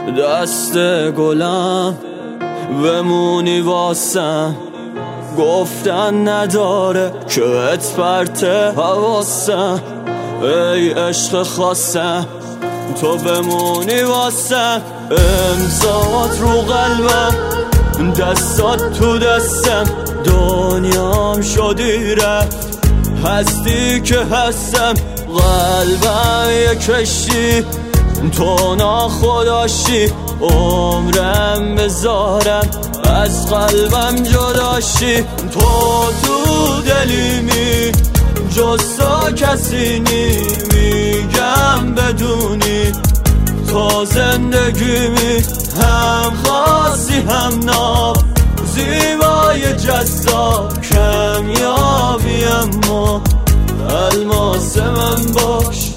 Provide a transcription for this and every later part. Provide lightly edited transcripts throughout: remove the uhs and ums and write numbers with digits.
دست گلم بمونی واسم، گفتن نداره که ات پرته حواسم. ای عشق خاصم تو بمونی واسم، امضات رو قلبم دستات تو دستم، دنیام شدی رفت هستی که هستم. قلبم یه کشتی تو ناخداشی، عمرم بذارم از قلبم جداشی. تو دلیمی جز تو کسی نی، میگم بدونی تو زندگیمی، هم خاصی هم ناب، زیبای جذاب کمیابی، اما الماس من باش.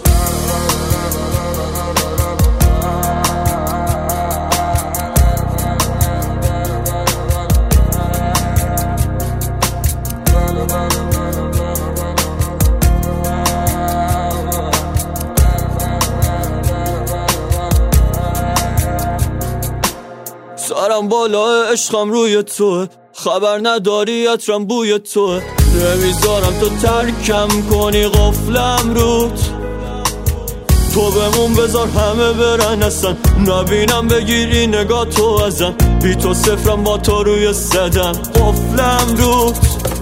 سرم بالا عشقم روی توه، خبر نداری عطرم بوی توه، نمیذارم تو ترکم کنی قفلم روت. تو بمون بذار همه برن اصلا نبینم بگیری نگاه تو ازم، بی تو صفرم با تو روی صدم قفلم روت.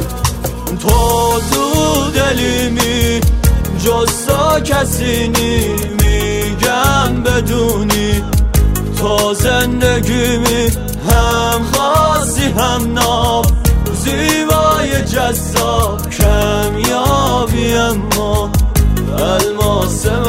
تو دلیمی جز تو کسی نی، میگم بدونی تو زندگیمی، هم خاصی هم ناب، زیبای جذاب کمیابی، اما الماس